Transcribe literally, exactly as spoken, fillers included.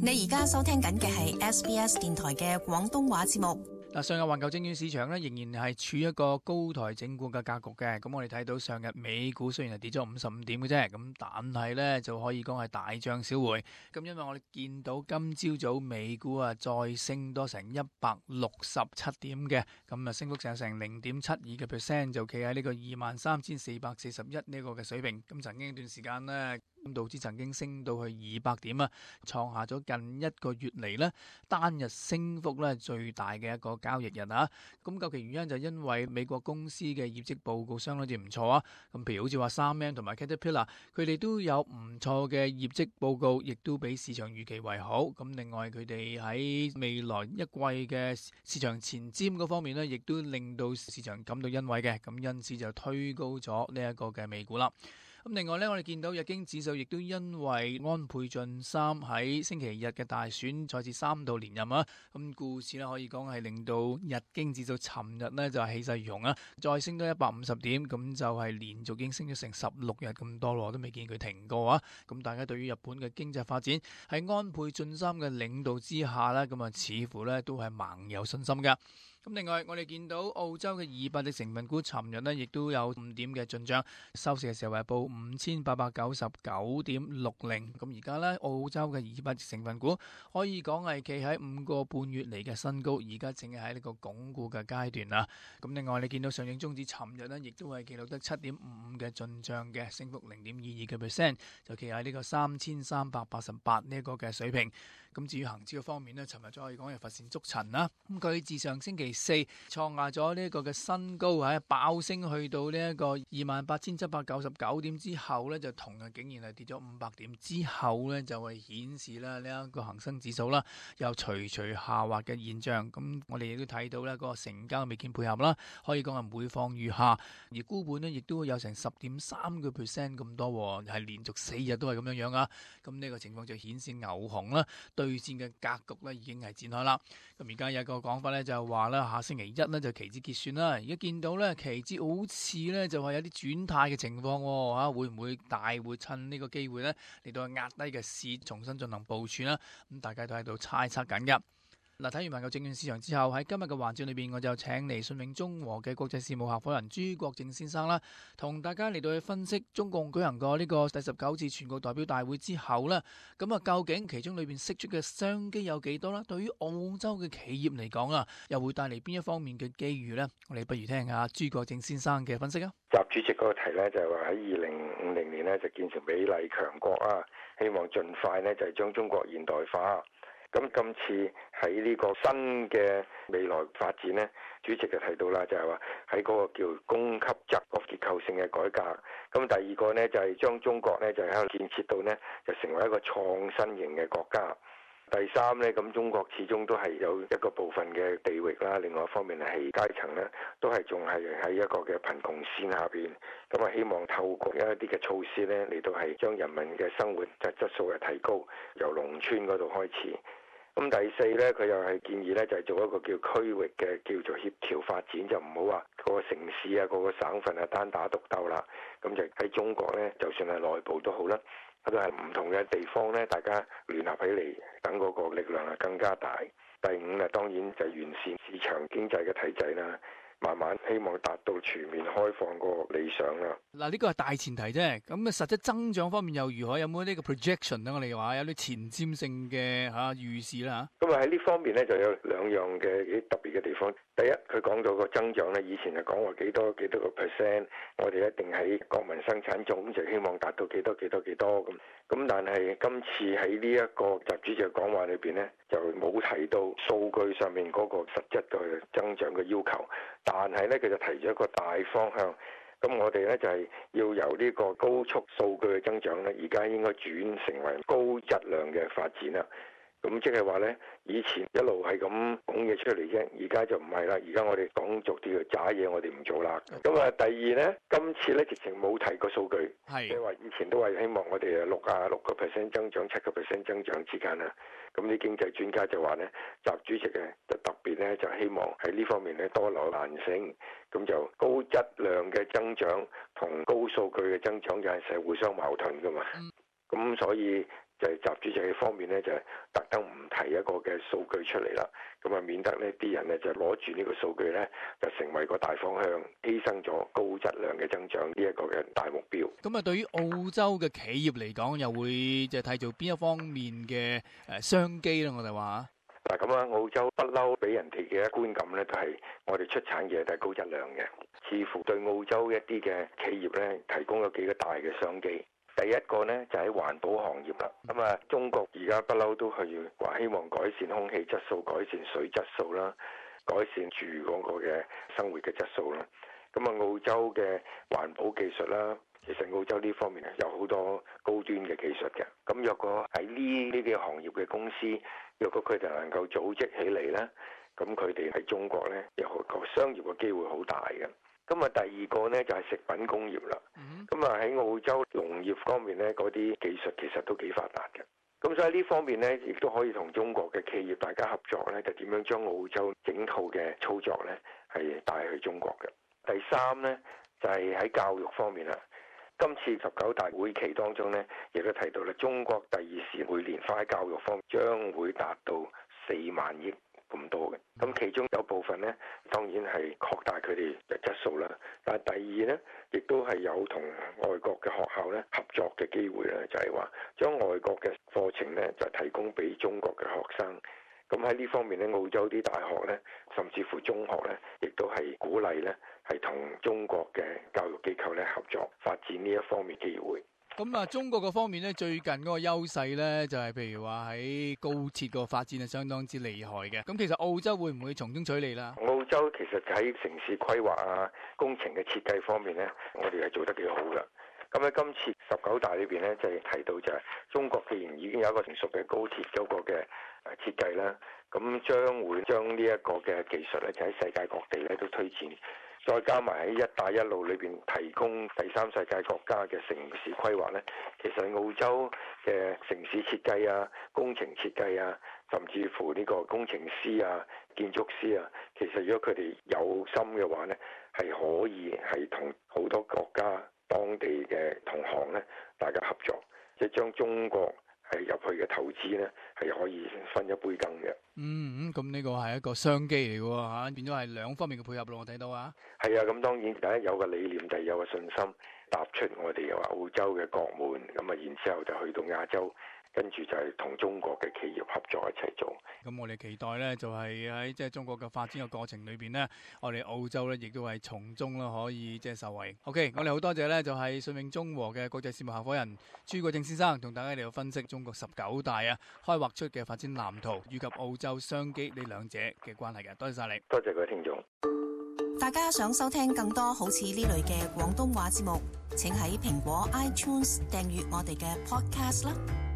你而家收聽緊嘅係 S B S 電台嘅廣東話節目。 嗱，上日環球證券市場咧仍然係處於一個高台整固嘅格局嘅。咁我哋睇到上日美股雖然係跌咗五十五點嘅啫，咁但係咧就可以講係大漲小回。咁因為我哋見到今朝早美股啊再升多成一百六十七點嘅，咁啊升幅成成零點七二嘅 percent， 就企喺呢個二萬三千四百四十一呢個嘅水平。咁曾經一段時間呢，咁道指曾經升到去二百點啊，創下咗近一個月嚟呢單日升幅咧最大嘅一個交易日啊。咁究其原因就因為美國公司嘅業績報告相當之唔錯啊。咁譬如好似話三 M 同埋 Caterpillar， 佢哋都有唔錯嘅業績報告，亦都比市場預期為好。咁另外佢哋喺未來一季嘅市場前瞻嗰方面呢，亦都令到市場感到欣慰嘅。咁因此就推高咗呢一個嘅美股啦。咁另外咧，我哋見到日經指數亦都因為安倍晉三喺星期日嘅大選再次三度連任啊，咁故此咧可以講係令到日經指數尋日咧就係氣勢如虹啊，再升多一百五十點，咁就係連續已經升咗成十六日咁多咯，都未見佢停過啊。咁大家對於日本嘅經濟發展喺安倍晉三嘅領導之下咧，咁啊似乎咧都係盲有信心噶。咁另外，我哋見到澳洲嘅二百隻成分股，尋日呢亦都有五點嘅進帳，收市嘅時候係報五千八百九十九點六零。咁而家呢，澳洲嘅二百隻成分股可以講係企喺五個半月嚟嘅新高，而家正係喺呢個鞏固嘅階段啦。咁另外，你見到上證綜指尋日呢亦都係記錄得七點五五嘅進帳嘅升幅零點二二嘅 percent， 就企喺呢個三千三百八十八呢一個嘅水平。咁至於恒指嘅方面呢，尋日再可以講係乏善足陳啦。咁佢自上星期四創下咗呢一個嘅新高，喺爆升去到呢一個二萬八千七百九十九點之後呢，就同日竟然係跌咗五百點之後呢，就係顯示啦呢一個恒生指數啦有徐徐下滑嘅現象。咁我哋亦都睇到呢嗰個成交未見配合啦，可以講係每況愈下，而沽盤呢亦都有成十點三個 percent 咁多，係連續四日都係咁樣樣啊。咁呢個情況就顯示牛熊啦對戰嘅格局咧已經係展開啦。咁而家有一個講法咧就係話咧，下星期一咧就期指結算啦。而家見到咧期指好似咧就係有啲轉態嘅情況喎，嚇會唔會大會趁呢個機會咧嚟到壓低嘅市重新進行部署啦？咁大家都喺度猜測緊㗎。嗱，睇完環球證券市場之後，喺今日嘅環節裏邊，我就請嚟信永中和嘅國際事務合夥人朱國正先生啦，同大家嚟到去分析中共舉行過呢個第十九次全國代表大會之後呢，咁啊究竟其中裏邊釋出嘅商機有幾多啦？對於澳洲嘅企業嚟講啊，又會帶嚟邊一方面嘅機遇呢？我哋不如聽下朱國正先生嘅分析啊。 習主席嗰個題呢，就係話喺二零五零年呢，就建成美麗強國啊，希望盡快呢，就係將中國現代化。咁今次喺呢個新嘅未來發展呢，主席就提到啦，就係話喺嗰個叫供給側個結構性嘅改革。咁第二個呢，就係將中國呢，就喺度建設到呢，就成為一個創新型嘅國家。第三呢，咁中國始終都係有一個部分嘅地域啦，另外一方面係階層呢，都係仲係喺一個嘅貧窮線下邊。咁啊，希望透過一啲嘅措施呢，嚟到係將人民嘅生活質質素係提高，由農村嗰度開始。咁第四呢，佢又係建議呢，就係做一個叫區域嘅叫做協調發展，就唔好話個個城市啊、個個省份啊單打獨鬥啦。咁就喺中國呢，就算係內部都好啦，都係唔同嘅地方呢，大家聯合起嚟，等嗰個力量係更加大。第五呢，當然就係完善市場經濟嘅體制啦。慢慢希望達到全面開放個理想啦。 嗱，呢個係大前提啫。咁啊，實質增長方面又如何？有冇呢個 projection 咧？我哋話有啲前瞻性嘅嚇預示啦嚇。 咁啊喺呢方面咧就有兩樣嘅幾特別嘅地方。第一，佢講到個增長咧，以前係講話幾多幾多個 percent，我哋一定喺國民生產總值希望達到幾多幾多幾多咁。咁但係今次喺呢一個習主席嘅講話裏邊咧，就冇提到數據上面嗰個實質嘅增長嘅要求。但係咧，佢就提咗一個大方向。咁我哋咧就係要由呢個高速數據嘅增長咧，而家應該轉成為高質量嘅發展啦。咁即係話咧，以前一路係咁講嘢出嚟啫，而家就唔係啦。而家我哋講逐啲嘅渣嘢，我哋唔做啦。咁啊，第二咧，今次咧直情冇提過數據，即係話以前都係希望我哋六啊六個 percent 增長、七個 percent 增長之間啦。咁啲經濟專家就話咧，習主席嘅就特別咧就希望喺呢方面咧多留彈性，咁就高質量嘅增長同高數據嘅增長就係成日互相矛盾噶嘛。咁、嗯、所以就係習主席嘅方面咧，就係特登唔提一個嘅數據出嚟啦，咁啊免得呢啲人咧就攞住呢個數據咧，就成為個大方向，犧牲咗高質量嘅增長呢一個嘅大目標。 咁啊，對於澳洲嘅企業嚟講，又會即係睇做邊一方面嘅誒商機咧？我哋話嗱，咁啊，澳洲不嬲俾人哋嘅觀感咧，都係我哋出產嘢都係高質量嘅，似乎對澳洲一啲嘅企業咧提供咗幾個大嘅商機。第一個呢，就喺環保行業啦，咁啊中國而家不嬲都係話希望改善空氣質素、改善水質素啦，改善住嗰個嘅生活嘅質素啦。咁啊澳洲嘅環保技術啦，其實澳洲呢方面有好多高端嘅技術嘅。咁若果喺呢呢啲行業嘅公司，若果佢哋能夠組織起嚟呢，咁佢哋喺中國呢，有個商業嘅機會好大嘅。咁啊，第二個呢，就係食品工業啦。咁啊喺澳洲農業方面呢，嗰啲技術其實都幾發達嘅。咁所以呢方面呢，亦都可以同中國嘅企業大家合作呢，就點樣將澳洲整套嘅操作呢係帶去中國嘅。第三呢，就係喺教育方面啦。今次十九大會期當中呢，亦都提到啦，中國第二時每年花喺教育方面將會達到四萬億咁多嘅。咁其中有部分呢，當然係擴大佢哋嘅質素啦。但係第二呢，亦都係有同外國嘅學校呢合作嘅機會啦，就係話將外國嘅課程呢就提供俾中國嘅學生。咁喺呢方面呢，澳洲啲大學呢，甚至乎中學呢，亦都係鼓勵呢，係同中國嘅教育機構呢合作發展呢一方面機會。 咁啊，中國嘅方面咧，最近嗰個優勢咧，就係譬如話喺高鐵個發展係相當之厲害嘅。咁其實澳洲會唔會從中取利啦？ 澳洲其實喺城市規劃啊、工程嘅設計方面咧，我哋係做得幾好噶。咁喺今次十九大裏邊咧，就係提到就係中國既然已經有一個成熟嘅高鐵嗰個嘅誒設計啦，咁將會將呢一個嘅技術咧，就喺世界各地咧都推薦。再加埋喺一帶一路裏邊提供第三世界國家嘅城市規劃呢，其實澳洲嘅城市設計啊、工程設計啊，甚至乎呢個工程師啊、建築師啊，其實如果佢哋有心嘅話呢，係可以係同好多國家當地嘅同行呢，大家合作，即係將中國係入去嘅投資呢，係可以分一杯羹嘅。 嗯，咁、嗯、呢個係一個商機嚟嘅嚇，變咗係兩方面嘅配合咯。我睇到啊， 係啊，咁當然第一有個理念，第二有個信心，踏出我哋話澳洲嘅國門，咁啊，然之後就去到亞洲，跟住就係同中國嘅企業合作一齊做。 咁我哋期待咧，就係喺即係中國嘅發展嘅過程裏邊呢，我哋澳洲咧亦都係從中啦可以即係受惠。OK，我哋好多謝咧，就係信永中和嘅國際事務合夥人朱國正先生，同大家嚟到分析中國十九大啊開劃出嘅發展藍圖，以及澳洲商機呢兩者嘅關係嘅。多謝晒你， 多謝各位聽眾。 大家想收聽更多好似呢類嘅廣東話節目，請喺蘋果 iTunes 訂閱我哋嘅 Podcast 啦。